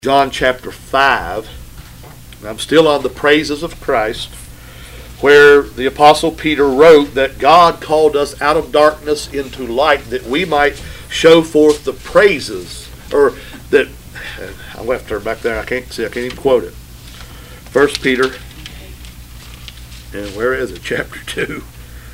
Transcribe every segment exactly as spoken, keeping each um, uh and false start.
John chapter five. I'm still on the praises of Christ, where the Apostle Peter wrote that God called us out of darkness into light that we might show forth the praises, or that, I left her back there, I can't see, I can't even quote it. First Peter, and where is it? Chapter two.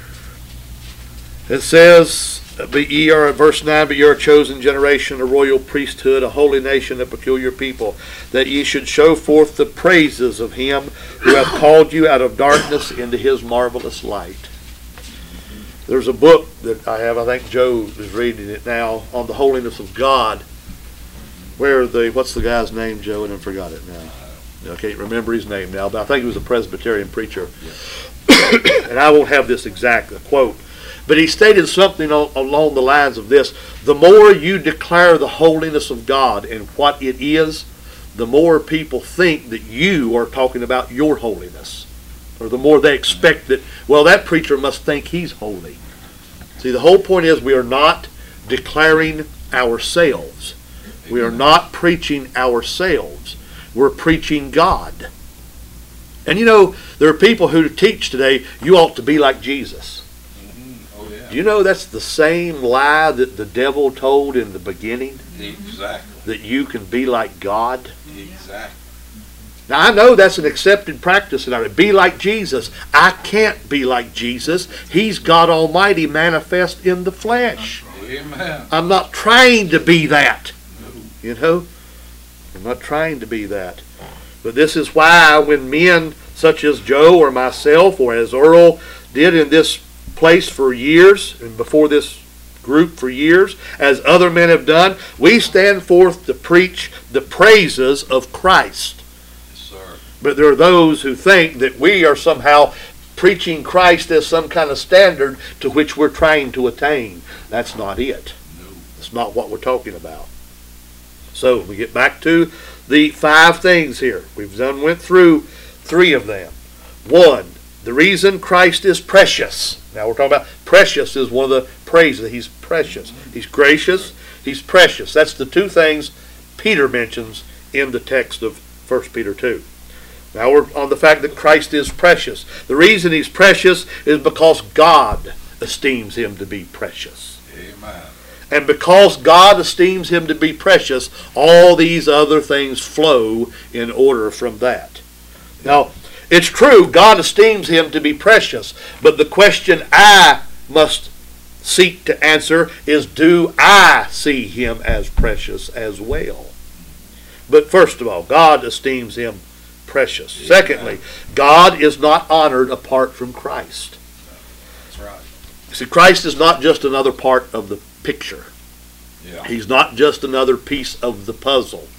It says, But ye are, verse nine, but ye are a chosen generation, a royal priesthood, a holy nation, a peculiar people, that ye should show forth the praises of him who hath called you out of darkness into his marvelous light. There's a book that I have, I think Joe is reading it now, on the holiness of God, where the, what's the guy's name, Joe? And I forgot it now. I can't remember his name now, but I think he was a Presbyterian preacher. Yeah. And I won't have this exact quote. But he stated something along the lines of this: the more you declare the holiness of God and what it is, the more people think that you are talking about your holiness. Or the more they expect that, well, that preacher must think he's holy. See, the whole point is we are not declaring ourselves. We are not preaching ourselves. We're preaching God. And you know, there are people who teach today, you ought to be like Jesus. Do you know that's the same lie that the devil told in the beginning? Exactly. That you can be like God? Exactly. Now I know that's an accepted practice in our be like Jesus. I can't be like Jesus. He's God Almighty manifest in the flesh. Amen. I'm not trying to be that. You know? I'm not trying to be that. But this is why when men such as Joe or myself, or as Earl did in this place for years, and before this group for years, as other men have done, we stand forth to preach the praises of Christ. Yes, sir. But there are those who think that we are somehow preaching Christ as some kind of standard to which we're trying to attain. That's not it. No. That's not what we're talking about. So we get back to the five things here. We've done went through three of them. One, the reason Christ is precious. Now we're talking about precious is one of the praises. He's precious. He's gracious. He's precious. That's the two things Peter mentions in the text of First Peter two. Now we're on the fact that Christ is precious. The reason he's precious is because God esteems him to be precious. Amen. And because God esteems him to be precious, all these other things flow in order from that. Now, it's true, God esteems him to be precious, but the question I must seek to answer is, do I see him as precious as well? But first of all, God esteems him precious. Yeah. Secondly, God is not honored apart from Christ. That's right. See, Christ is not just another part of the picture. Yeah. He's not just another piece of the puzzle.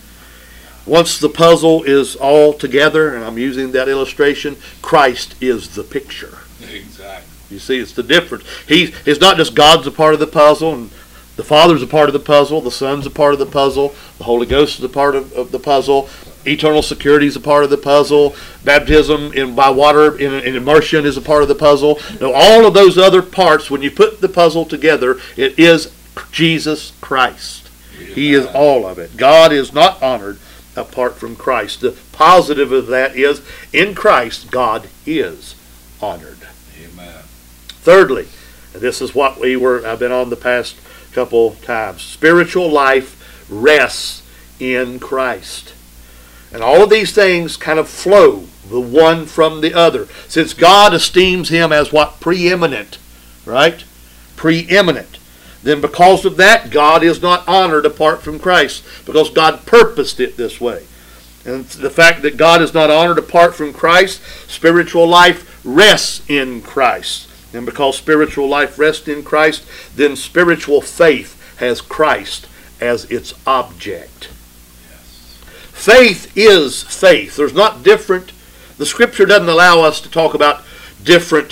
Once the puzzle is all together, and I'm using that illustration, Christ is the picture. Exactly. You see, it's the difference. He, it's not just God's a part of the puzzle, and the Father's a part of the puzzle, the Son's a part of the puzzle, the Holy Ghost is a part of, of the puzzle, eternal security is a part of the puzzle, baptism in by water in, in immersion is a part of the puzzle. Now, all of those other parts, when you put the puzzle together, it is Jesus Christ. Amen. He is all of it. God is not honored apart from Christ. The positive of that is, in Christ, God is honored. Amen. Thirdly, and this is what we were, I've been on the past couple times, spiritual life rests in Christ. And all of these things kind of flow, the one from the other. Since God esteems him as what? Preeminent, right? Preeminent. Then because of that, God is not honored apart from Christ, because God purposed it this way. And the fact that God is not honored apart from Christ, spiritual life rests in Christ. And because spiritual life rests in Christ, then spiritual faith has Christ as its object. Yes. Faith is faith. There's not different. The Scripture doesn't allow us to talk about different,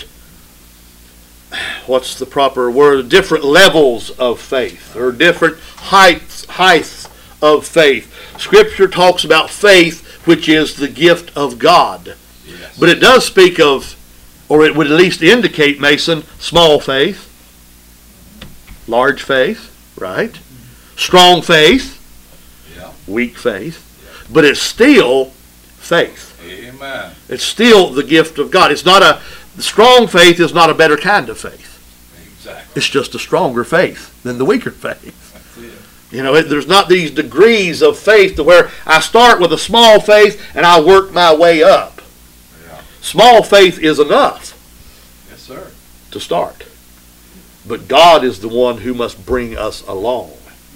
what's the proper word, different levels of faith, or different heights, heights of faith. Scripture talks about faith, which is the gift of God. Yes. But it does speak of, or it would at least indicate, Mason, small faith, large faith, right? Strong faith, yeah. weak faith. but it's still faith. Amen. It's still the gift of God. It's not a strong faith is not a better kind of faith. Exactly. It's just a stronger faith than the weaker faith. That's it. You know, it, there's not these degrees of faith to where I start with a small faith and I work my way up. Yeah. Small faith is enough Yes, sir. to start. But God is the one who must bring us along.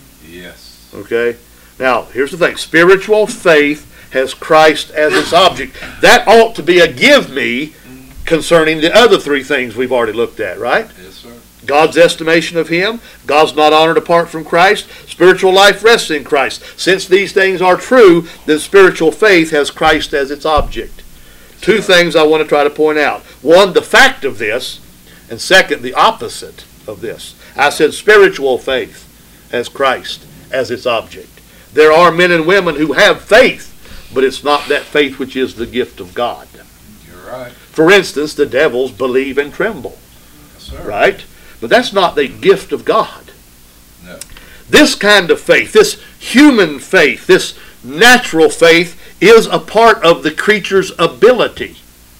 Yes. Okay? Now, here's the thing. Spiritual faith has Christ as its object. That ought to be a give me concerning the other three things we've already looked at, right? Yes, sir. God's estimation of him. God's not honored apart from Christ. Spiritual life rests in Christ. Since these things are true, then spiritual faith has Christ as its object. Two things I want to try to point out. One, the fact of this, and second, the opposite of this. I said spiritual faith has Christ as its object. There are men and women who have faith, but it's not that faith which is the gift of God. You're right. For instance, the devils believe and tremble, Yes, sir. right? But that's not the gift of God. No. This kind of faith, this human faith, this natural faith is a part of the creature's ability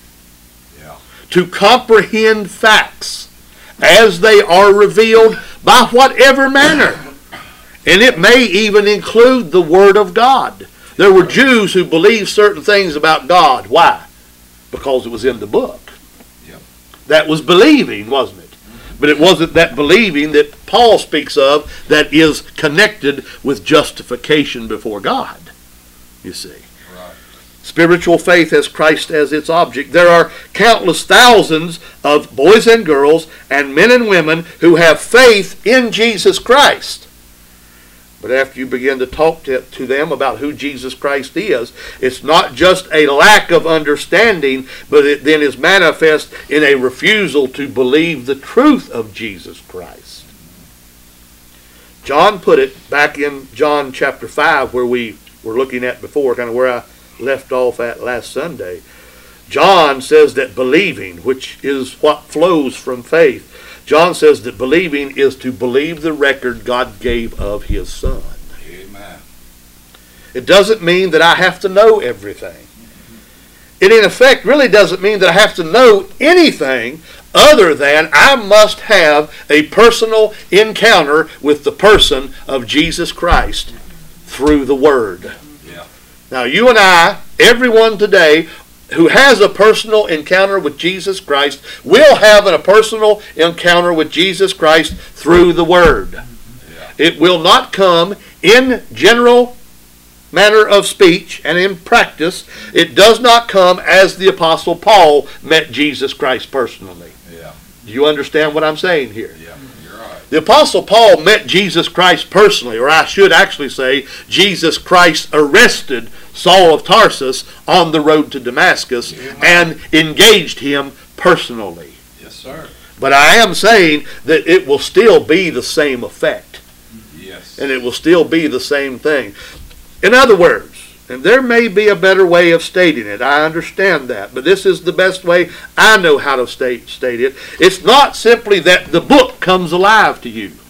Yeah. to comprehend facts as they are revealed by whatever manner. And it may even include the Word of God. There were Jews who believed certain things about God. Why? Because it was in the book. Yep. That was believing, wasn't it? But it wasn't that believing that Paul speaks of that is connected with justification before God, you see. Right. Spiritual faith has Christ as its object. There are countless thousands of boys and girls and men and women who have faith in Jesus Christ. But after you begin to talk to, to them about who Jesus Christ is, it's not just a lack of understanding, but it then is manifest in a refusal to believe the truth of Jesus Christ. John put it back in John chapter five, where we were looking at before, kind of where I left off at last Sunday. John says that believing, which is what flows from faith, John says that believing is to believe the record God gave of his Son. Amen. It doesn't mean that I have to know everything. It in effect really doesn't mean that I have to know anything other than I must have a personal encounter with the person of Jesus Christ through the Word. Yeah. Now you and I, everyone today who has a personal encounter with Jesus Christ will have a personal encounter with Jesus Christ through the Word. Yeah. It will not come in general manner of speech and in practice. It does not come as the Apostle Paul met Jesus Christ personally. Yeah. Do you understand what I'm saying here? Yeah. You're right. The Apostle Paul met Jesus Christ personally, or I should actually say Jesus Christ arrested Saul of Tarsus on the road to Damascus and engaged him personally. Yes, sir. But I am saying that it will still be the same effect, Yes. and it will still be the same thing. In other words, and there may be a better way of stating it, I understand that, but this is the best way I know how to state, state it. It's not simply that the book comes alive to you,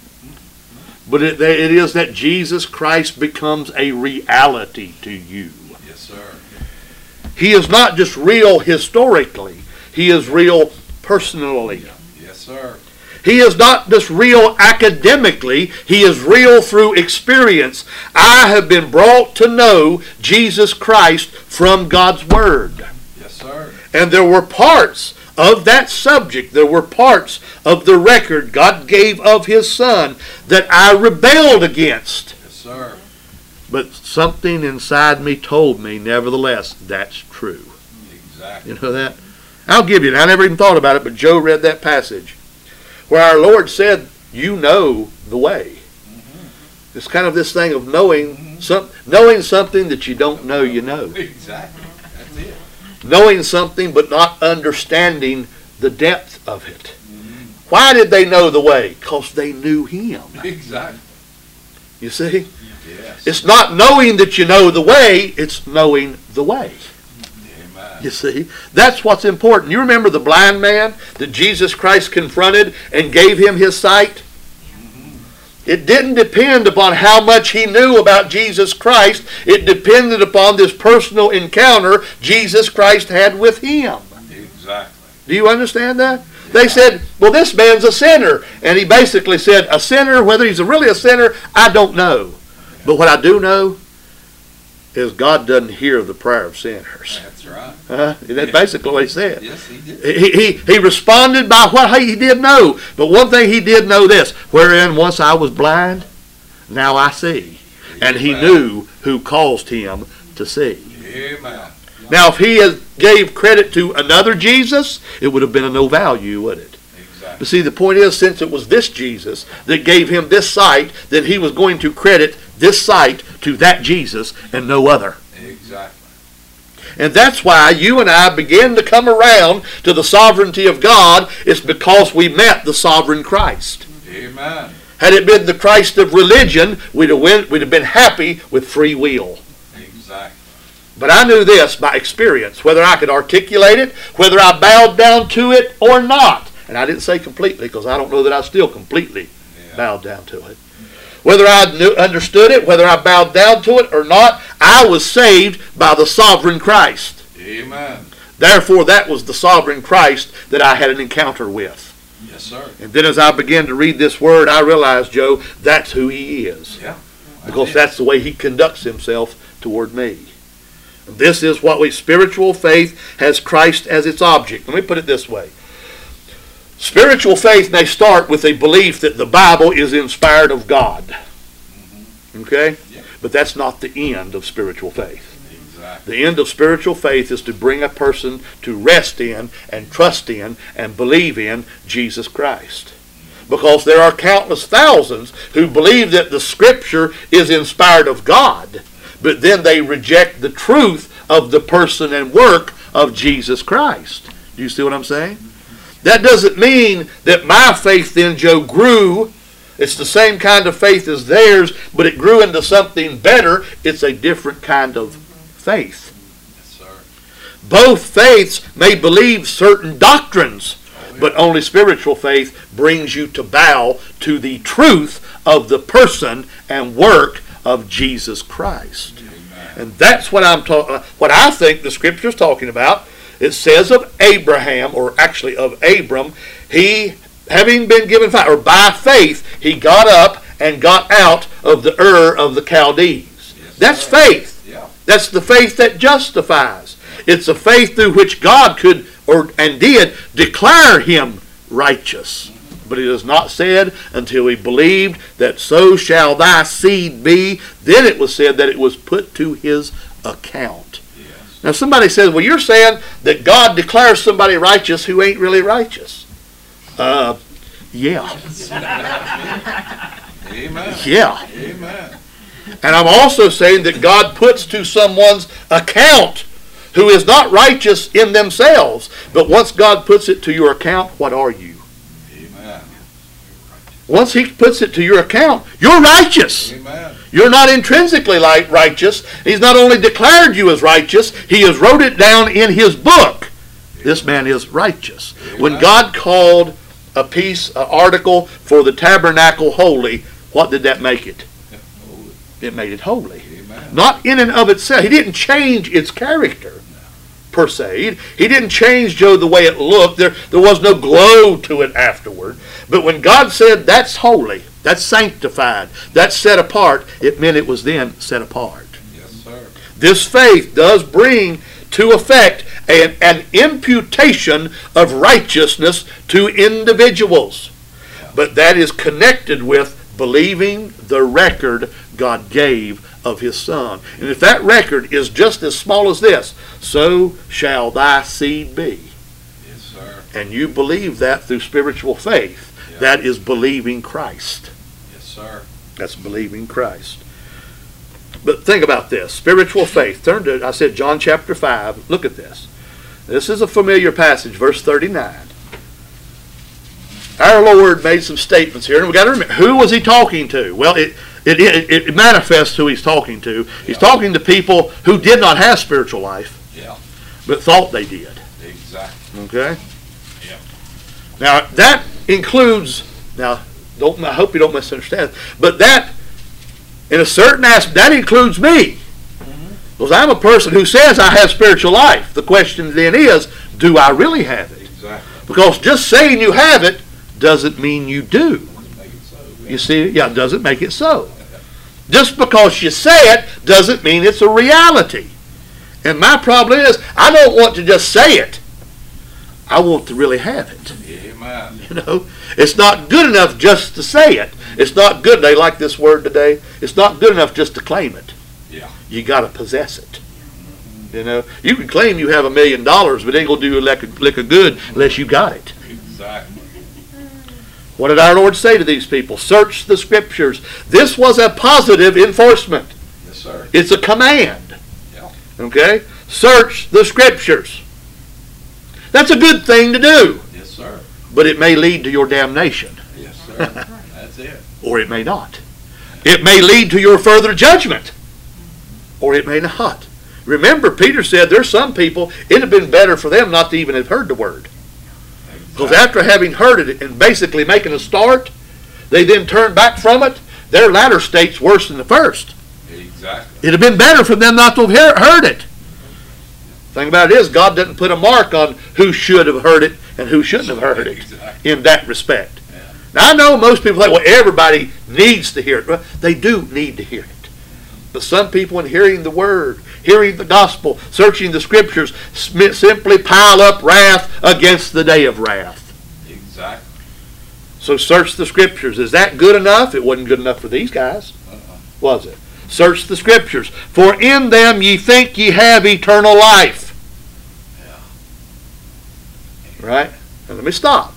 but it, it is that Jesus Christ becomes a reality to you. Yes, sir. He is not just real historically, he is real personally. Yes, sir. He is not just real academically, he is real through experience. I have been brought to know Jesus Christ from God's Word. Yes, sir. And there were parts of that subject, there were parts of the record God gave of his Son that I rebelled against. Yes, sir. But something inside me told me, nevertheless, that's true. Exactly. You know that? I'll give you, I never even thought about it, but Joe read that passage where our Lord said, you know the way. Mm-hmm. It's kind of this thing of knowing, mm-hmm. some, knowing something that you don't know you know. Exactly. That's it. Knowing something but not understanding the depth of it. Mm-hmm. Why did they know the way? Because they knew him. Exactly. You see? Yes. It's not knowing that you know the way, it's knowing the way. Amen. You see? That's what's important. You remember the blind man that Jesus Christ confronted and gave him his sight? Mm-hmm. It didn't depend upon how much he knew about Jesus Christ. It depended upon this personal encounter Jesus Christ had with him. Exactly. Do you understand that? They said, well, this man's a sinner. And he basically said, a sinner, whether he's really a sinner, I don't know. But what I do know is God doesn't hear the prayer of sinners. That's right. Uh, that's basically what he said. Yes, he did. He, he, he responded by what he did know. But one thing he did know this, wherein once I was blind, now I see. And he Amen. knew who caused him to see. Amen. Now, if he had gave credit to another Jesus, it would have been of no value, would it? Exactly. But see, the point is, since it was this Jesus that gave him this sight, then he was going to credit this sight to that Jesus and no other. Exactly. And that's why you and I begin to come around to the sovereignty of God. It's because we met the sovereign Christ. Amen. Had it been the Christ of religion, we'd have, went, we'd have been happy with free will. Exactly. But I knew this by experience, whether I could articulate it, whether I bowed down to it or not. And I didn't say completely, because I don't know that I still completely Yeah. bowed down to it. Whether I knew, understood it, whether I bowed down to it or not, I was saved by the sovereign Christ. Amen. Therefore, that was the sovereign Christ that I had an encounter with. Yes, sir. And then as I began to read this word, I realized, Joe, that's who he is. Yeah. Because that's the way he conducts himself toward me. This is what we, spiritual faith has Christ as its object. Let me put it this way. Spiritual faith may start with a belief that the Bible is inspired of God. Mm-hmm. Okay? Yeah. But that's not the end of spiritual faith. Exactly. The end of spiritual faith is to bring a person to rest in and trust in and believe in Jesus Christ. Because there are countless thousands who believe that the Scripture is inspired of God, but then they reject the truth of the person and work of Jesus Christ. Do you see what I'm saying? That doesn't mean that my faith then, Joe, grew. It's the same kind of faith as theirs, but it grew into something better. It's a different kind of faith. Yes, sir. Both faiths may believe certain doctrines, Oh, yeah. but only spiritual faith brings you to bow to the truth of the person and work of Jesus Christ. Amen. And that's what I'm talking. What I think the Scripture is talking about. It says of Abraham, or actually of Abram, he, having been given fire, or by faith, he got up and got out of the Ur of the Chaldees. Yes, That's sir. faith. Yeah. That's the faith that justifies. It's a faith through which God could, or and did, declare him righteous. But it is not said until he believed that so shall thy seed be. Then it was said that it was put to his account. Yes. Now somebody says, well, you're saying that God declares somebody righteous who ain't really righteous. Uh, yeah. Amen. Yeah. Amen. And I'm also saying that God puts to someone's account who is not righteous in themselves. But once God puts it to your account, what are you? Amen. Once he puts it to your account, you're righteous. Amen. You're not intrinsically like righteous. He's not only declared you as righteous, he has wrote it down in his book. This man is righteous. When God called a piece, an article for the tabernacle holy, what did that make it? It made it holy. Amen. Not in and of itself. He didn't change its character, per se. He didn't change, Joe, the way it looked. There, there was no glow to it afterward. But when God said, that's holy, that's sanctified, that's set apart, it meant it was then set apart. Yes, sir. This faith does bring to effect an, an imputation of righteousness to individuals. But that is connected with believing the record God gave of his Son. And if that record is just as small as this, so shall thy seed be. Yes, sir. And you believe that through spiritual faith. Yeah. That is believing Christ. Yes, sir. That's believing Christ. But think about this. Spiritual faith. Turn to, I said, John chapter five. Look at this. This is a familiar passage, verse thirty-nine. Our Lord made some statements here, and we've got to remember, who was he talking to? Well, it, it, it, it manifests who he's talking to. He's Yeah. talking to people who did not have spiritual life, Yeah. but thought they did. Exactly. Okay? Yeah. Now, that includes, now, Don't, I hope you don't misunderstand. But that, in a certain aspect, that includes me. Because I'm a person who says I have spiritual life. The question then is, do I really have it? Exactly. Because just saying you have it doesn't mean you do. Doesn't make it so. You see, yeah, it doesn't make it so. Just because you say it doesn't mean it's a reality. And my problem is, I don't want to just say it. I want to really have it. Amen. You know, it's not good enough just to say it. It's not good. They like this word today. It's not good enough just to claim it. Yeah. You got to possess it. You know, you can claim you have a million dollars, but it ain't gonna do you a lick of, lick of good unless you got it. Exactly. What did our Lord say to these people? Search the scriptures. This was a positive enforcement. Yes, sir. It's a command. Yeah. Okay? Search the scriptures. That's a good thing to do, Yes, sir. but it may lead to your damnation, Yes, sir. That's it. or it may not. It may lead to your further judgment, or it may not. Remember, Peter said there's some people, it'd have been better for them not to even have heard the word. Because after having heard it and basically making a start, they then turn back from it, their latter state's worse than the first. Exactly. It'd have been better for them not to have heard it. The thing about it is, God doesn't put a mark on who should have heard it and who shouldn't have heard it Exactly. in that respect. Yeah. Now, I know most people think, well, everybody needs to hear it. Well, they do need to hear it. But some people, in hearing the word, hearing the gospel, searching the scriptures, simply pile up wrath against the day of wrath. Exactly. So search the scriptures. Is that good enough? It wasn't good enough for these guys, Uh-uh. was it? Search the scriptures. For in them ye think ye have eternal life. Yeah. Right? And let me stop.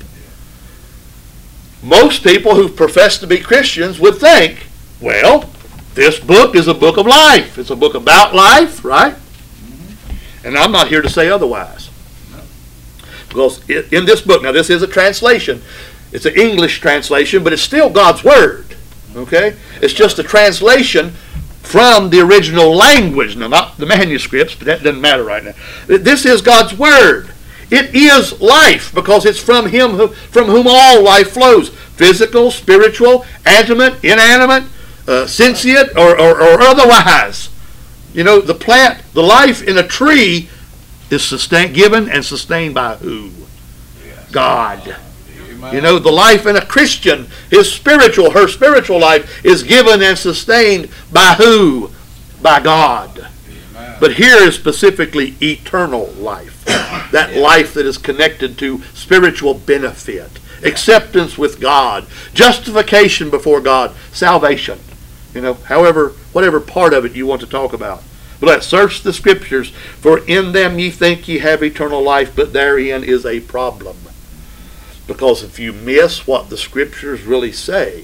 Most people who profess to be Christians would think, well, this book is a book of life. It's a book about life, right? Mm-hmm. And I'm not here to say otherwise. No. Because in this book, now this is a translation. It's an English translation, but it's still God's Word. Okay? It's just a translation from the original language. Now, not the manuscripts, but that doesn't matter right now. This is God's Word. It is life because it's from Him who, from whom all life flows. Physical, spiritual, animate, inanimate, uh, sentient, or, or, or otherwise. You know, the plant, the life in a tree is sustained, given and sustained by who? Yes. God. Amen. You know, the life in a Christian, his spiritual, her spiritual life is given and sustained by who? By God. Amen. But here is specifically eternal life. That Yeah. life that is connected to spiritual benefit, acceptance with God, justification before God, salvation. You know, however, whatever part of it you want to talk about. But let's search the scriptures, for in them ye think ye have eternal life, but therein is a problem. Because if you miss what the scriptures really say,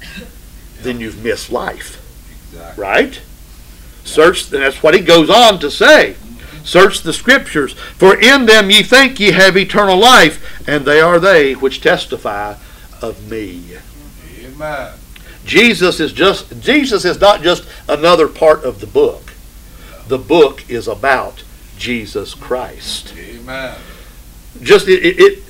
then you've missed life. Exactly. Right? Search, and that's what he goes on to say. Search the scriptures, for in them ye think ye have eternal life, and they are they which testify of me. Amen. Jesus is just Jesus is not just another part of the book. The book is about Jesus Christ. Amen. Just it, it, it,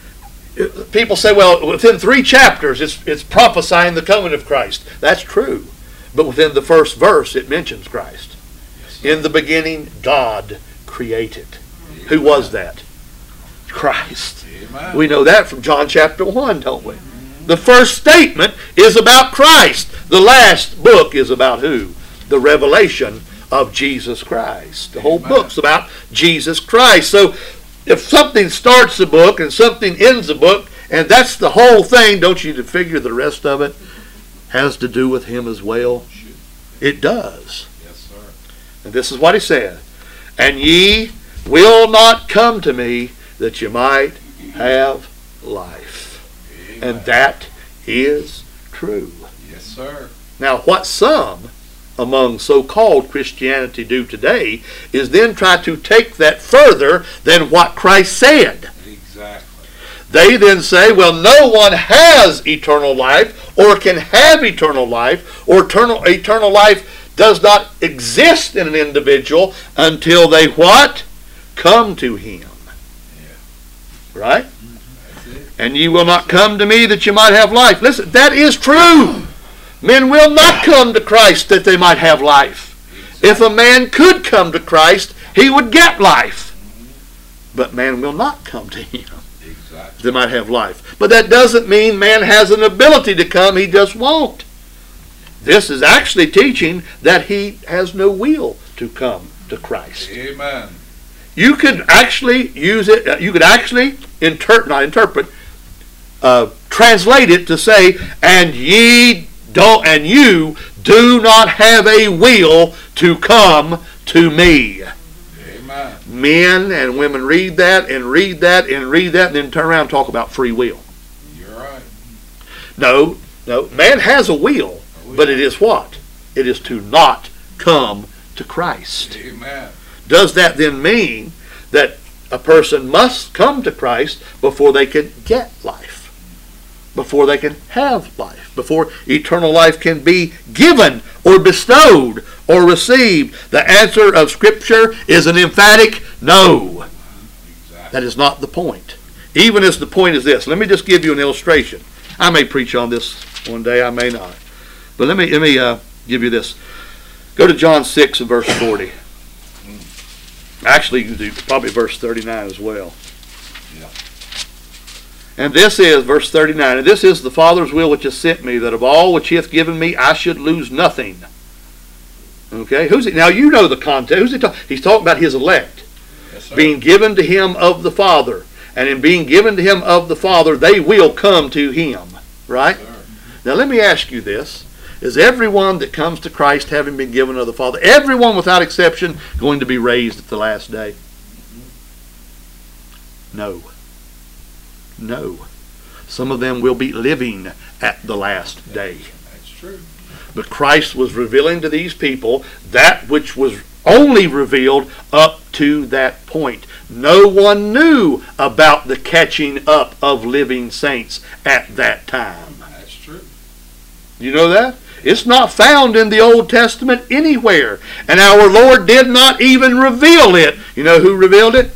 it people say, well, within three chapters it's it's prophesying the coming of Christ. That's true. But within the first verse it mentions Christ. Yes, sir. In the beginning God created. Amen. Who was that? Christ. Amen. We know that from John chapter one, don't we? The first statement is about Christ. The last book is about who? The revelation of Jesus Christ. The whole Amen. book's about Jesus Christ. So if something starts a book and something ends a book, and that's the whole thing, don't you figure the rest of it has to do with Him as well? It does. Yes, sir. And this is what He said. And ye will not come to me that you might have life. Amen. And that is true. Yes, sir. Now, what some among so-called Christianity do today is then try to take that further than what Christ said. Exactly. They then say, well, no one has eternal life or can have eternal life, or eternal, eternal life does not exist in an individual until they what? Come to Him. Yeah. Right? That's it. And ye will not come to me that you might have life. Listen, that is true. Men will not come to Christ that they might have life. If a man could come to Christ, he would get life. But man will not come to him. Exactly. They might have life. But that doesn't mean man has an ability to come. He just won't. This is actually teaching that he has no will to come to Christ. Amen. You could actually use it, uh, you could actually interpret, not interpret, uh, translate it to say, and ye don't, and you do not have a will to come to me. Amen. Men and women read that and read that and read that and then turn around and talk about free will. You're right. No, no, man has a will, but it is what? It is to not come to Christ. Amen. Does that then mean that a person must come to Christ before they can get life? Before they can have life? Before eternal life can be given or bestowed or received? The answer of Scripture is an emphatic no. Exactly. That is not the point. Even as the point is this. Let me just give you an illustration. I may preach on this one day, I may not. But let me, let me uh, give you this. Go to John six and verse forty. Actually, you do probably verse thirty-nine as well. Yeah. And this is, verse thirty-nine, and this is the Father's will which has sent me, that of all which he hath given me I should lose nothing. Okay? Who's it? Now you know the context. Who's he talking? He's talking about his elect. Yes, sir. Being given to him of the Father. And in being given to him of the Father, they will come to him. Right? Yes, sir. Now let me ask you this. Is everyone that comes to Christ having been given of the Father, everyone without exception, going to be raised at the last day? No. No. Some of them will be living at the last day. That's true. But Christ was revealing to these people that which was only revealed up to that point. No one knew about the catching up of living saints at that time. That's true. You know that? It's not found in the Old Testament anywhere. And our Lord did not even reveal it. You know who revealed it?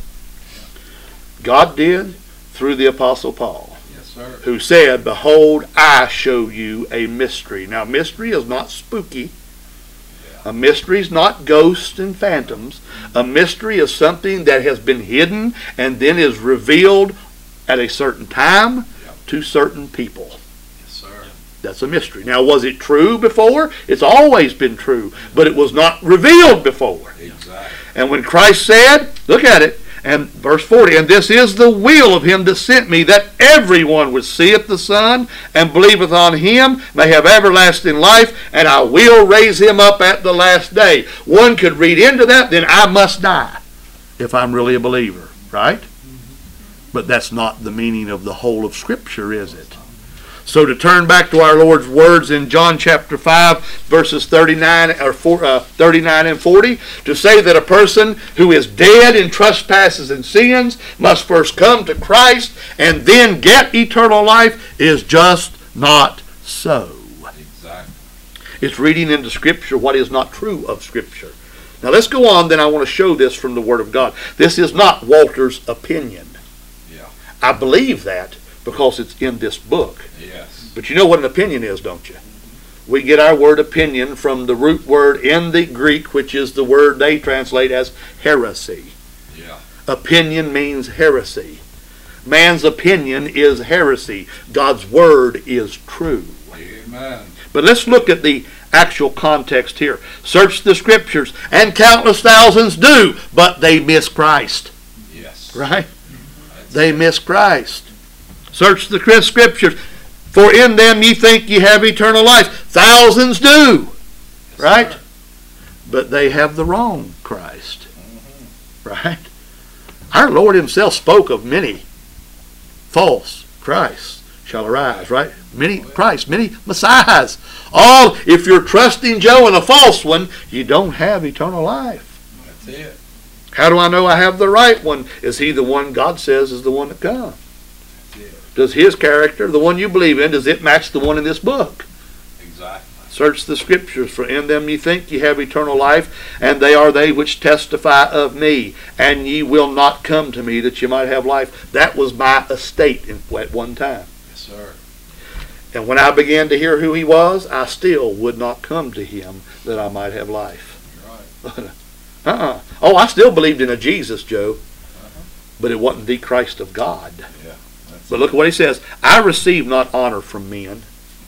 God did through the Apostle Paul. Yes, sir. Who said, behold, I show you a mystery. Now, mystery is not spooky. A mystery is not ghosts and phantoms. A mystery is something that has been hidden and then is revealed at a certain time to certain people. Yes, sir. That's a mystery. Now, was it true before? It's always been true, but it was not revealed before. Exactly. And when Christ said, look at it, and verse forty, and this is the will of him that sent me, that everyone which seeth the Son and believeth on him may have everlasting life, and I will raise him up at the last day. One could read into that, then I must die if I'm really a believer, right? But that's not the meaning of the whole of Scripture, is it? So to turn back to our Lord's words in John chapter five, verses thirty-nine or four, uh, thirty-nine and forty, to say that a person who is dead in trespasses and sins must first come to Christ and then get eternal life is just not so. Exactly. It's reading into Scripture what is not true of Scripture. Now let's go on, then I want to show this from the Word of God. This is not Walter's opinion. Yeah. I believe that because it's in this book. Yes. But you know what an opinion is, don't you? We get our word opinion from the root word in the Greek, which is the word they translate as heresy. Yeah. Opinion means heresy. Man's opinion is heresy. God's word is true. Amen. But let's look at the actual context here. Search the Scriptures, and countless thousands do, but they miss Christ. Yes. Right? That's They miss Christ. Search the Scriptures, for in them ye think ye have eternal life. Thousands do, Yes, right? sir. But they have the wrong Christ, Mhm. right? Our Lord himself spoke of many false Christs shall arise, right? Many Christs, many Messiahs. All, if you're trusting Joe and a false one, you don't have eternal life. That's it. How do I know I have the right one? Is he the one God says is the one to come? That's it. Does his character, the one you believe in, does it match the one in this book? Exactly. Search the Scriptures, for in them ye think ye have eternal life, and they are they which testify of me. And ye will not come to me that ye might have life. That was my estate in, at one time. Yes, sir. And when I began to hear who he was, I still would not come to him that I might have life. Right. uh-uh. Oh, I still believed in a Jesus, Joe, Uh-huh. but it wasn't the Christ of God. Yeah. That's But look at what he says. I receive not honor from men.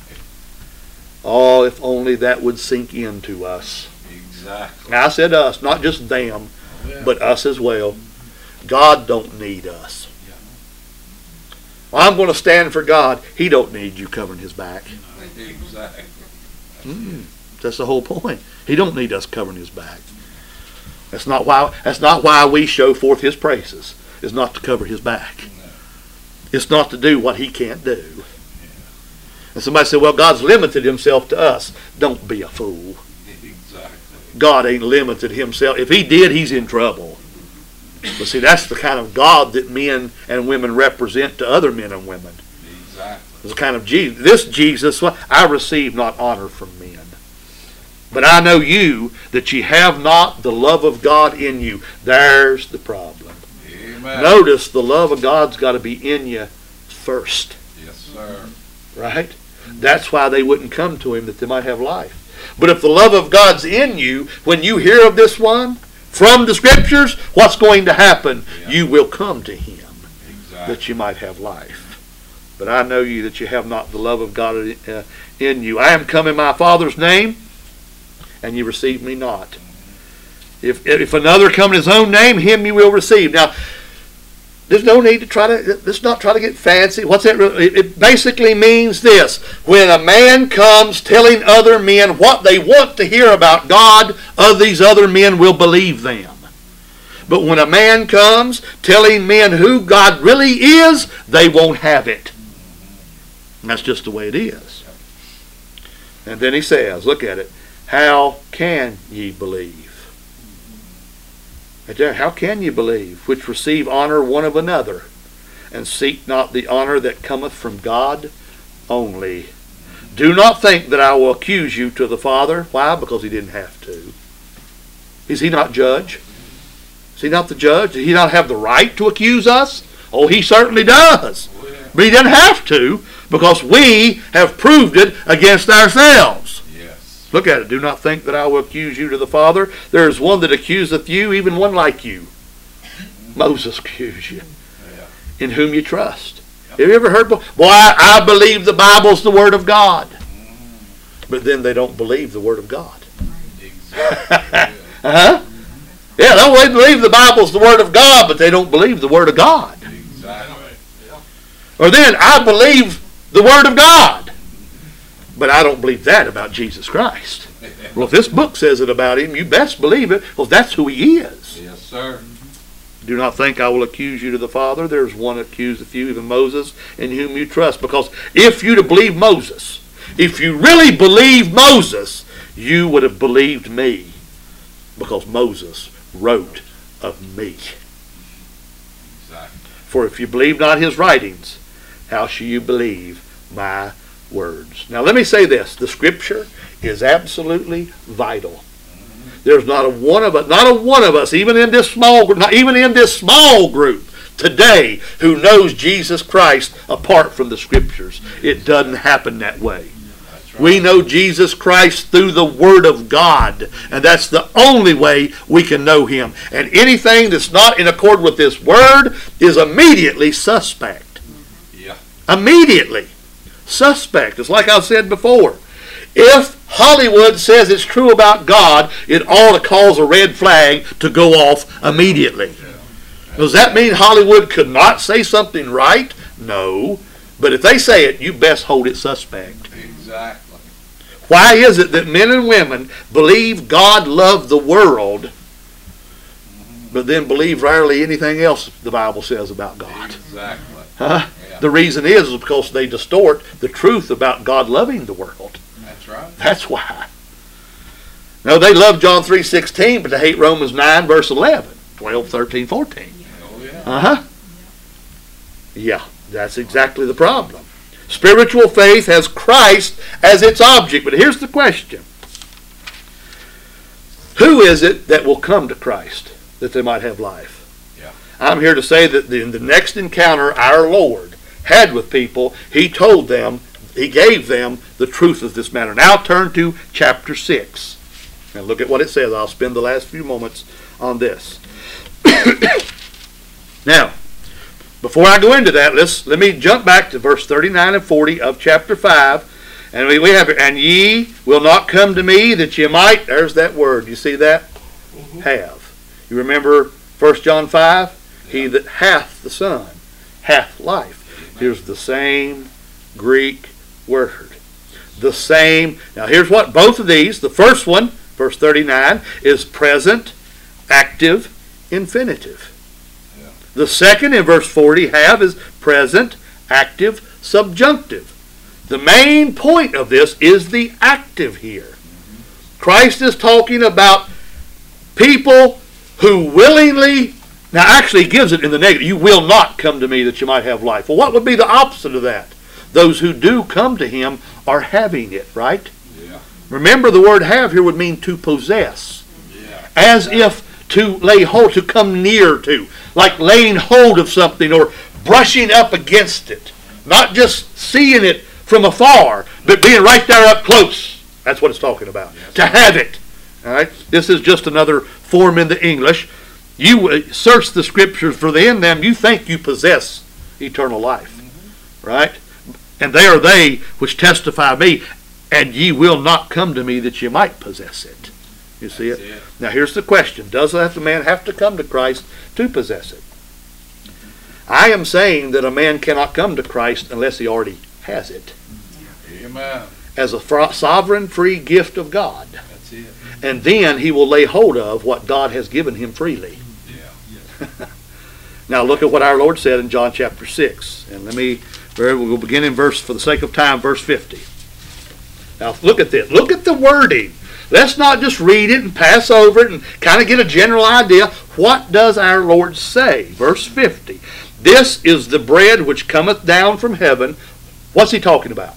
Oh, if only that would sink into us. Exactly. Now, I said us, not just them, Oh, yeah. but us as well. God don't need us. Yeah. Well, I'm going to stand for God. He don't need you covering his back. Exactly. Mm, that's the whole point. He don't need us covering his back. That's not why. That's not why we show forth his praises. It's not to cover his back. No. It's not to do what he can't do. And somebody said, well, God's limited himself to us. Don't be a fool. Exactly. God ain't limited himself. If he did, he's in trouble. But see, that's the kind of God that men and women represent to other men and women. Exactly. It's the kind of Jesus. This Jesus, I receive not honor from men. But I know you, that ye have not the love of God in you. There's the problem. Amen. Notice the love of God's got to be in you first. Yes, sir. Right? That's why they wouldn't come to him, that they might have life. But if the love of God's in you, when you hear of this one from the Scriptures, what's going to happen? Yeah. You will come to him, Exactly. that you might have life. But I know you, that you have not the love of God uh, in you. I am come in my Father's name, and you receive me not. If if another come in his own name, him you will receive. Now, there's no need to try to, let's not try to get fancy. What's that? Really? It basically means this. When a man comes telling other men what they want to hear about God, of these other men will believe them. But when a man comes telling men who God really is, they won't have it. And that's just the way it is. And then he says, look at it. How can ye believe? Right there, how can ye believe, which receive honor one of another, and seek not the honor that cometh from God only? Do not think that I will accuse you to the Father. Why? Because he didn't have to. Is he not judge? Is he not the judge? Does he not have the right to accuse us? Oh, he certainly does. Oh, yeah. But he doesn't have to, because we have proved it against ourselves. Yes. Look at it. Do not think that I will accuse you to the Father. There is one that accuseth you, even one like you. Moses accused you, Yeah. in whom you trust. Have you ever heard? Boy, I, I believe the Bible's the Word of God. But then they don't believe the Word of God. Exactly. Uh-huh. Yeah, they believe the Bible's the Word of God, but they don't believe the Word of God. Exactly. Yeah. Or then, I believe the Word of God, but I don't believe that about Jesus Christ. Well, if this book says it about him, you best believe it, because that's who he is. Yes, sir. Do not think I will accuse you to the Father. There's one accuseth you, even Moses, in whom you trust. Because if you to believe Moses, if you really believe Moses, you would have believed me, because Moses wrote of me. Exactly. For if you believe not his writings, how shall you believe my words? Now let me say this. The Scripture is absolutely vital. There's not a one of us, not a one of us, even in this small group, not even in this small group today, who knows Jesus Christ apart from the Scriptures. It doesn't happen that way. That's right. We know Jesus Christ through the Word of God, and that's the only way we can know him. And anything that's not in accord with this Word is immediately suspect. Yeah. Immediately suspect. It's like I said before. If Hollywood says it's true about God, it ought to cause a red flag to go off immediately. Does that mean Hollywood could not say something right? No. But if they say it, you best hold it suspect. Exactly. Why is it that men and women believe God loved the world, but then believe rarely anything else the Bible says about God? Exactly. Huh? Yeah. The reason is, is because they distort the truth about God loving the world. That's right. That's why. No, they love John three sixteen, but they hate Romans nine, verse eleven, twelve, thirteen, fourteen. Oh, yeah. Uh-huh. Yeah, that's exactly the problem. Spiritual faith has Christ as its object. But here's the question. Who is it that will come to Christ that they might have life? Yeah. I'm here to say that in the next encounter our Lord had with people, he told them, he gave them the truth of this matter. Now turn to chapter six. And look at what it says. I'll spend the last few moments on this. Now, before I go into that, let's let me jump back to verse thirty-nine and forty of chapter five. And we, we have it, and ye will not come to me that ye might, there's that word, you see that? Mm-hmm. Have. You remember First John five? Yeah. He that hath the Son hath life. Amen. Here's the same Greek word. The same. Now here's what both of these, the first one, verse thirty-nine, is present, active, infinitive. Yeah. The second in verse forty, have, is present, active, subjunctive. The main point of this is the active here. Christ is talking about people who willingly, now actually he gives it in the negative, you will not come to me that you might have life. Well, what would be the opposite of that? Those who do come to him are having it, right? Yeah. Remember, the word have here would mean to possess. Yeah. As if to lay hold, to come near to. Like laying hold of something or brushing up against it. Not just seeing it from afar, but being right there up close. That's what it's talking about. Yes. To have it. All right. This is just another form in the English. You search the scriptures, for in them you think you possess eternal life. Mm-hmm. Right? And they are they which testify me, and ye will not come to me that ye might possess it. You see it? it? Now here's the question. Does the man have to come to Christ to possess it? Mm-hmm. I am saying that a man cannot come to Christ unless he already has it. Amen. As a sovereign free gift of God. That's it. And then he will lay hold of what God has given him freely. Yeah. Now look at what our Lord said in John chapter six. And let me, we'll begin in verse, for the sake of time, verse fifty. Now look at this. Look at the wording. Let's not just read it and pass over it and kind of get a general idea. What does our Lord say? Verse fifty. This is the bread which cometh down from heaven. What's he talking about?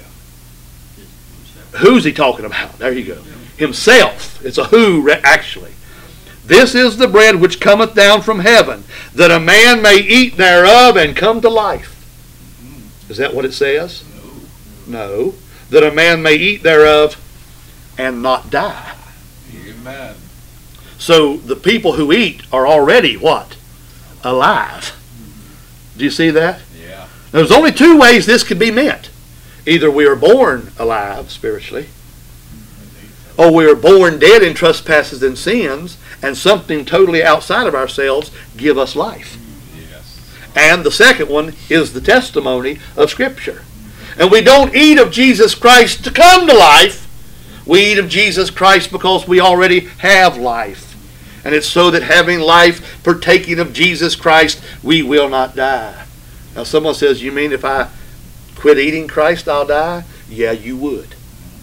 Yeah. Who's he talking about? There you go. Himself. It's a who, actually. This is the bread which cometh down from heaven, that a man may eat thereof and come to life. Is that what it says? No. No. That a man may eat thereof and not die. Amen. So the people who eat are already what? Alive. Do you see that? Yeah. There's only two ways this could be meant. Either we are born alive spiritually, or we are born dead in trespasses and sins, and something totally outside of ourselves give us life. Yes. And the second one is the testimony of Scripture. And we don't eat of Jesus Christ to come to life. We eat of Jesus Christ because we already have life. And it's so that having life, partaking of Jesus Christ, we will not die. Now someone says, you mean if I quit eating Christ, I'll die? Yeah, you would.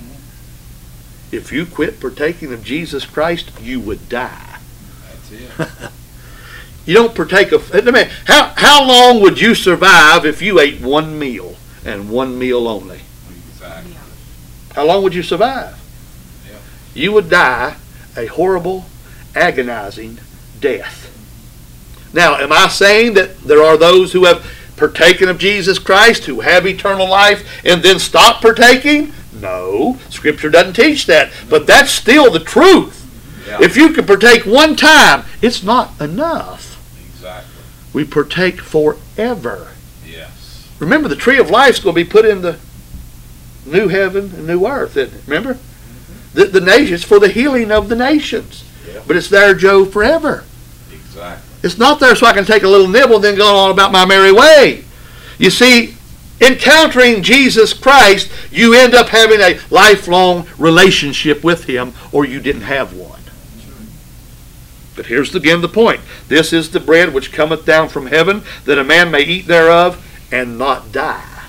If you quit partaking of Jesus Christ, you would die. That's it. You don't partake of... I mean, how, how long would you survive if you ate one meal and one meal only? Exactly. How long would you survive? Yeah. You would die a horrible, agonizing death. Now, am I saying that there are those who have partaken of Jesus Christ, who have eternal life, and then stop partaking? No, Scripture doesn't teach that. But that's still the truth. Yeah. If you can partake one time, it's not enough. Exactly. We partake forever. Yes. Remember, the tree of life is going to be put in the new heaven and new earth, isn't it? Remember? Mm-hmm. The, the nations for the healing of the nations. Yeah. But it's there, Joe, forever. Exactly. It's not there so I can take a little nibble and then go on about my merry way. You see, encountering Jesus Christ, you end up having a lifelong relationship with Him, or you didn't have one. But here's again the point. This is the bread which cometh down from heaven, that a man may eat thereof and not die.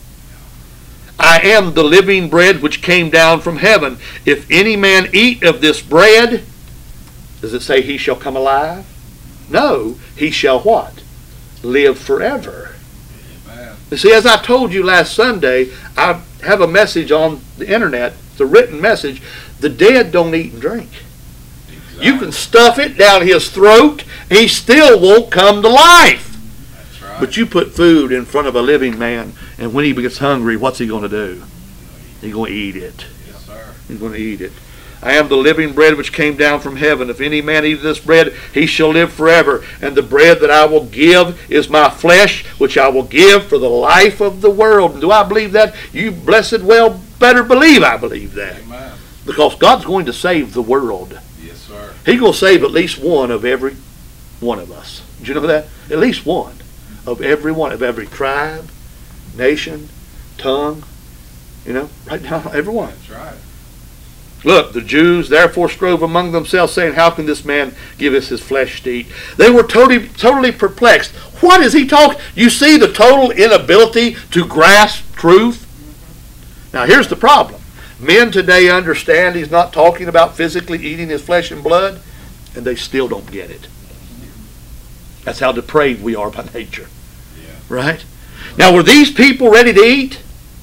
I am the living bread which came down from heaven. If any man eat of this bread, does it say he shall come alive? No, he shall what? Live forever. Amen. You see, as I told you last Sunday, I have a message on the internet. It's a written message. The dead don't eat and drink. Exactly. You can stuff it down his throat, he still won't come to life. That's right. But you put food in front of a living man, and when he gets hungry, what's he going to do? He's going to eat it. Yes, sir. He's going to eat it. I am the living bread which came down from heaven. If any man eat this bread, he shall live forever. And the bread that I will give is my flesh, which I will give for the life of the world. And do I believe that? You blessed well better believe I believe that. Amen. Because God's going to save the world. Yes, sir. He's going to save at least one of every one of us. Did you know that? At least one of every one of every tribe, nation, tongue. You know, right now, every one. That's right. Look, the Jews therefore strove among themselves, saying, how can this man give us his flesh to eat? They were totally, totally perplexed. What is he talking? You see the total inability to grasp truth? Now, here's the problem. Men today understand he's not talking about physically eating his flesh and blood, and they still don't get it. That's how depraved we are by nature. Yeah. Right? Now, were these people ready to eat?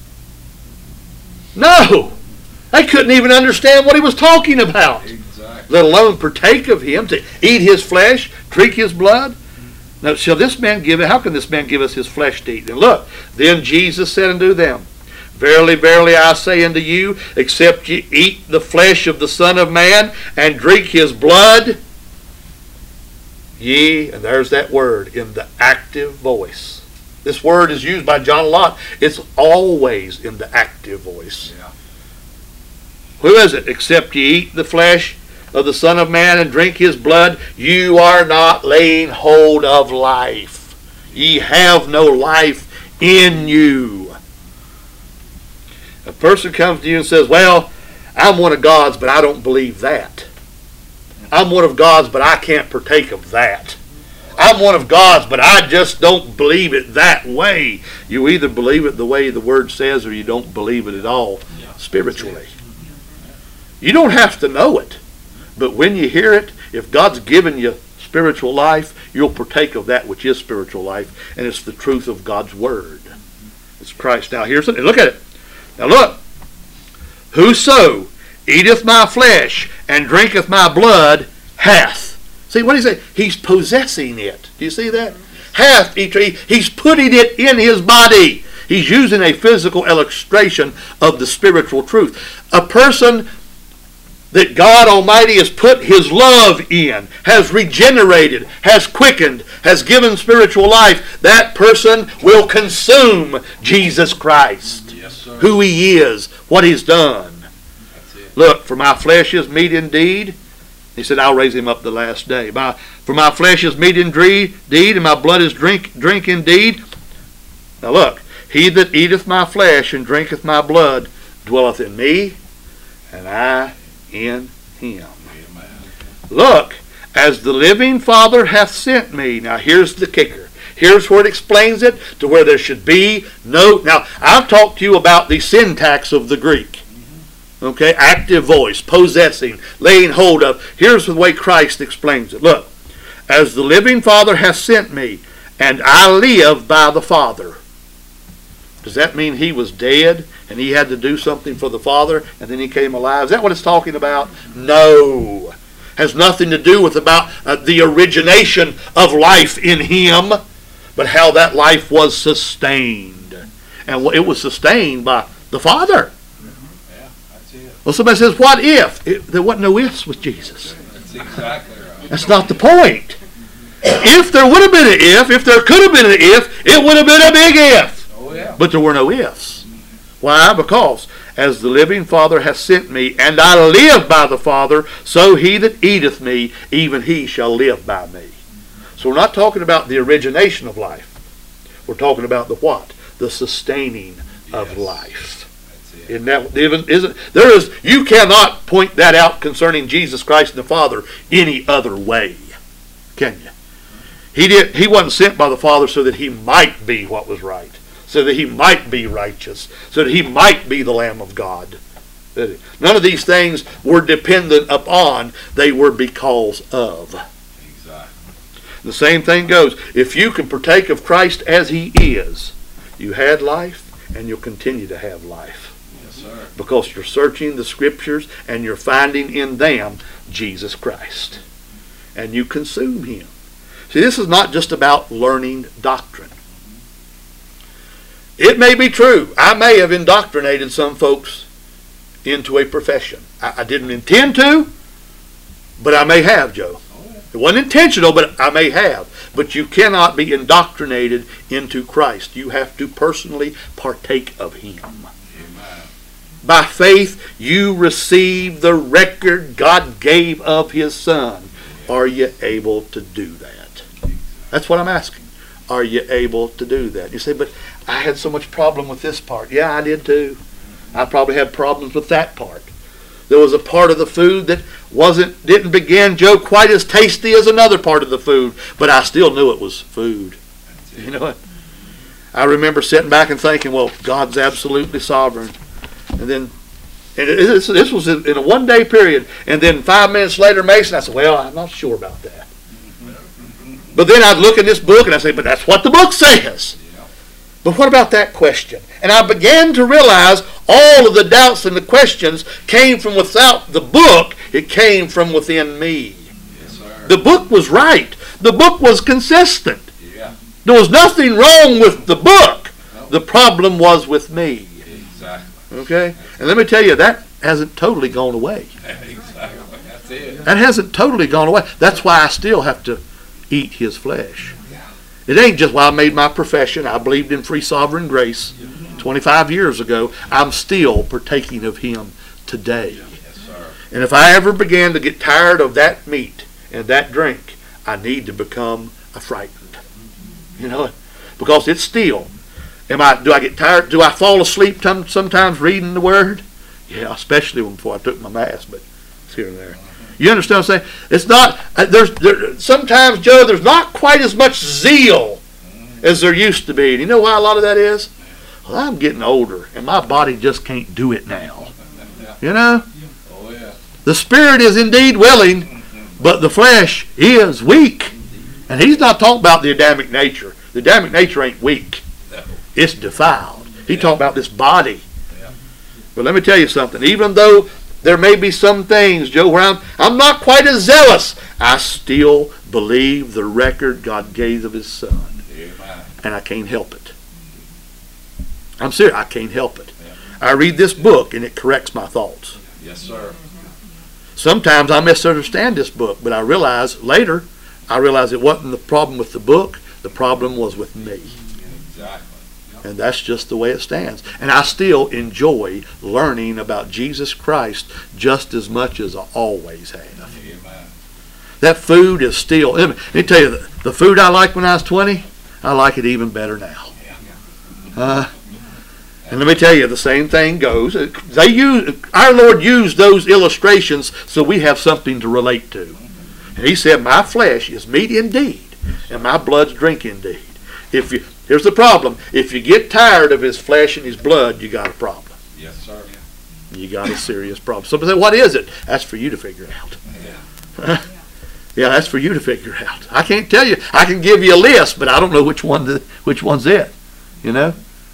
No. They couldn't even understand what he was talking about, Exactly. let alone partake of him, to eat his flesh, drink his blood. Now, shall this man give it? How can this man give us his flesh to eat? And look, then Jesus said unto them, verily, verily, I say unto you, except ye eat the flesh of the Son of Man and drink his blood, ye, and there's that word in the active voice. This word is used by John a lot. It's always in the active voice. Yeah. Who is it? Except ye eat the flesh of the Son of Man and drink his blood, you are not laying hold of life. Ye have no life in you. A person comes to you and says, well, I'm one of God's, but I don't believe that. I'm one of God's, but I can't partake of that. I'm one of God's, but I just don't believe it that way. You either believe it the way the Word says or you don't believe it at all spiritually. You don't have to know it, but when you hear it, if God's given you spiritual life, you'll partake of that which is spiritual life, and it's the truth of God's Word. It's Christ. Now here's it. Look at it. Now look. Whoso eateth my flesh and drinketh my blood hath. See what he say? He's possessing it. Do you see that? Hath. He's putting it in his body. He's using a physical illustration of the spiritual truth. A person that God Almighty has put his love in, has regenerated, has quickened, has given spiritual life, that person will consume Jesus Christ. Yes, sir. Who he is, what he's done. That's it. Look, for my flesh is meat indeed. He said, I'll raise him up the last day. My, for my flesh is meat indeed, and my blood is drink, drink indeed. Now look, he that eateth my flesh and drinketh my blood dwelleth in me, and I in him. Amen. Look, as the living Father hath sent me. Now here's the kicker. Here's where it explains it to where there should be no... Now, I've talked to you about the syntax of the Greek. Okay, active voice, possessing, laying hold of. Here's the way Christ explains it. Look, as the living Father hath sent me, and I live by the Father. Does that mean he was dead and he had to do something for the Father and then he came alive? Is that what it's talking about? No. Has nothing to do with about uh, the origination of life in him, but how that life was sustained. And it was sustained by the Father. Yeah, that's it. Well, somebody says, what if? It, there wasn't no ifs with Jesus. That's exactly right. That's not the point. If there would have been an if, if there could have been an if, it would have been a big if. Oh, yeah. But there were no ifs. Why? Because as the living Father hath sent me, and I live by the Father, so he that eateth me, even he shall live by me. So we're not talking about the origination of life. We're talking about the what? The sustaining of Yes. life. That's it. Isn't that, even, isn't, there is, you cannot point that out concerning Jesus Christ and the Father any other way. Can you? He did. He wasn't sent by the Father so that he might be what was right, so that he might be righteous, so that he might be the Lamb of God. None of these things were dependent upon. They were because of. Exactly. The same thing goes. If you can partake of Christ as he is, You had life, and you'll continue to have life. Yes, sir. Because you're searching the Scriptures, and you're finding in them Jesus Christ. And you consume Him. See, this is not just about learning doctrine. It may be true. I may have indoctrinated some folks into a profession. I, I didn't intend to, but I may have, Joe. It wasn't intentional, but I may have. But you cannot be indoctrinated into Christ. You have to personally partake of Him. Amen. By faith, you receive the record God gave of His Son. Are you able to do that? That's what I'm asking. Are you able to do that? You say, but I had so much problem with this part. Yeah, I did too. I probably had problems with that part. There was a part of the food that wasn't, didn't begin, Joe, quite as tasty as another part of the food, but I still knew it was food. You know what? I remember sitting back and thinking, well, God's absolutely sovereign. And then, and it, this, this was in a one-day period, and then five minutes later, Mason, I said, well, I'm not sure about that. But then I'd look in this book and I'd say, but that's what the book says. But what about that question? And I began to realize all of the doubts and the questions came from without the book. It came from within me. Yes, sir. The book was right. The book was consistent. Yeah. There was nothing wrong with the book. No. The problem was with me. Exactly. Okay? And let me tell you, that hasn't totally gone away. Exactly. That's it. That hasn't totally gone away. That's why I still have to eat His flesh. It ain't just why I made my profession. I believed in free sovereign grace twenty-five years ago. I'm still partaking of Him today. Yes, sir. And if I ever began to get tired of that meat and that drink, I need to become a frightened. You know, because it's still. Am I? Do I get tired? Do I fall asleep t- sometimes reading the Word? Yeah, especially before I took my mask, but it's here and there. You understand what I'm saying? It's not, there's there, sometimes, Joe, there's not quite as much zeal as there used to be. And you know why a lot of that is? Well, I'm getting older, and my body just can't do it now. You know? Oh, yeah. The spirit is indeed willing, but the flesh is weak. And he's not talking about the Adamic nature. The Adamic nature ain't weak. No. It's defiled. He's talking about this body. Yeah. But let me tell you something. Even though there may be some things, Joe, where I'm, I'm not quite as zealous, I still believe the record God gave of His Son. Amen. And I can't help it. I'm serious. I can't help it. Yeah. I read this book and it corrects my thoughts. Yes, sir. Sometimes I misunderstand this book, but I realize later, I realize it wasn't the problem with the book. The problem was with me. Exactly. And that's just the way it stands. And I still enjoy learning about Jesus Christ just as much as I always have. Amen. That food is still, let me, let me tell you, the, the food I liked when I was twenty, I like it even better now. Uh, and let me tell you, the same thing goes. They use, our Lord used those illustrations so we have something to relate to. And He said, my flesh is meat indeed, and my blood's drink indeed. If you, here's the problem. If you get tired of His flesh and His blood, you got a problem. Yes, sir. You got a serious problem. Somebody say, what is it? That's for you to figure out. Yeah. Yeah, that's for you to figure out. I can't tell you. I can give you a list, but I don't know which one the, which one's it. You know?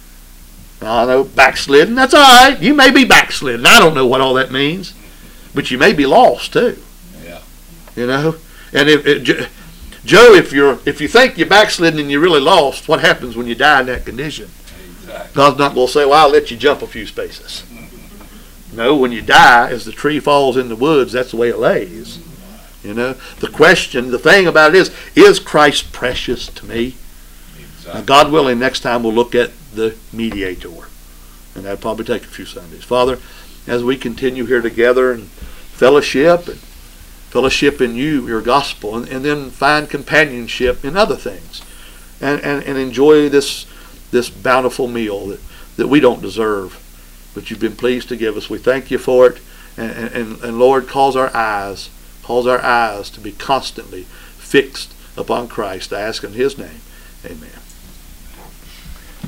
I know backslidden. That's all right. You may be backslidden. I don't know what all that means. But you may be lost too. Yeah. You know? And if it, Joe, if you're if you think you're backslidden and you're really lost, what happens when you die in that condition? Exactly. God's not going to say, well, I'll let you jump a few spaces. No, when you die, as the tree falls in the woods, that's the way it lays. You know, the question, the thing about it is, is Christ precious to me? Exactly. Now, God willing, next time we'll look at the mediator. And that'll probably take a few Sundays. Father, as we continue here together and fellowship, and fellowship in you, your gospel, and, and then find companionship in other things, and, and, and enjoy this this bountiful meal that, that we don't deserve, but you've been pleased to give us. We thank you for it, and, and, and Lord, cause our eyes, cause our eyes to be constantly fixed upon Christ. I ask in His name, amen.